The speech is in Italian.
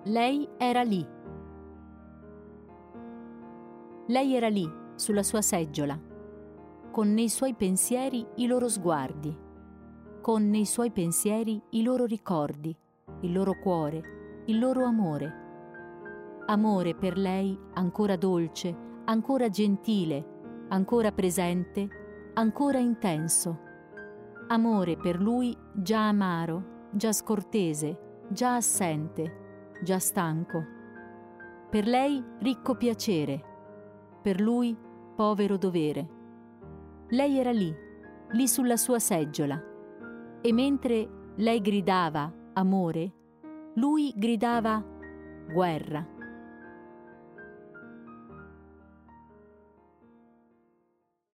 Lei era lì. Lei era lì, sulla sua seggiola, con nei suoi pensieri i loro sguardi, con nei suoi pensieri i loro ricordi, il loro cuore, il loro amore. Amore per lei ancora dolce, ancora gentile, ancora presente, ancora intenso. Amore per lui già amaro, già scortese, già assente, già stanco. Per lei ricco piacere, per lui povero dovere. Lei era lì, lì sulla sua seggiola, e mentre lei gridava amore, lui gridava guerra.